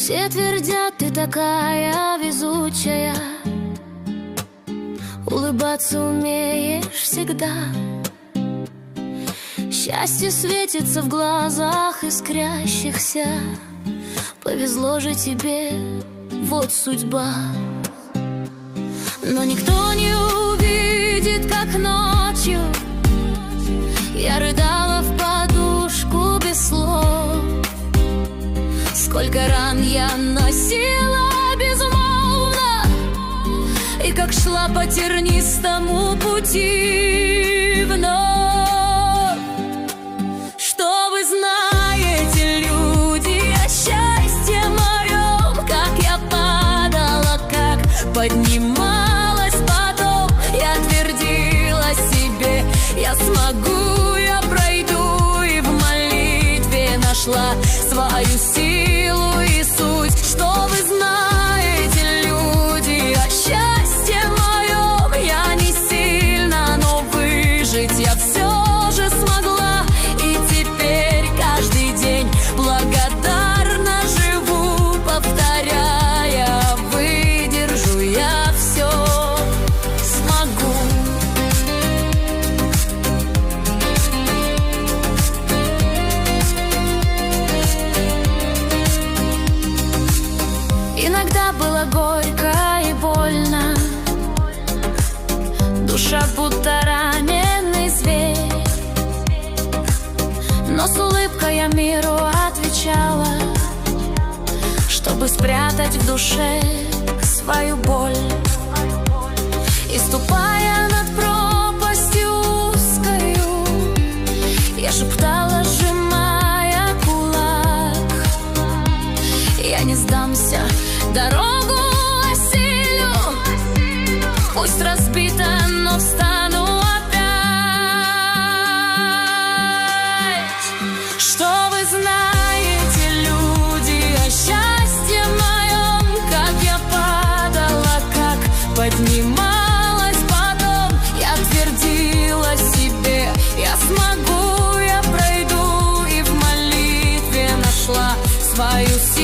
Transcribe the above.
Все твердят, ты такая везучая, улыбаться умеешь всегда. Счастье светится в глазах искрящихся. Повезло же тебе, вот судьба. Но никто не увидит, как ночью я рыдала в подушку без слов. Сколько ран я носила безмолвно, и как шла по тернистому пути вновь. Что вы знаете, люди, о счастье моем? Как я падала, как поднималась потом. Я твердила себе, я смогу, я пройду, и в молитве нашла свою силу и суть. Что вы знаете, люди, о счастье моем? Я не сильна, но выжить я все же смогла. И теперь каждый день благодарна живу, повторяя: выдержу я все, смогу. Иногда было горько и больно, душа будто раненый зверь. Но с улыбкой я миру отвечала, чтобы спрятать в душе свою боль. И ступая над пропастью узкою, я шептала, сжимая кулак: я не сдамся, дорогу осилю, пусть разбита, но встану опять. Что вы знаете, люди, о счастье моем? Как я падала, как поднималась потом. Я твердила себе, я смогу, я пройду, и в молитве нашла свою силу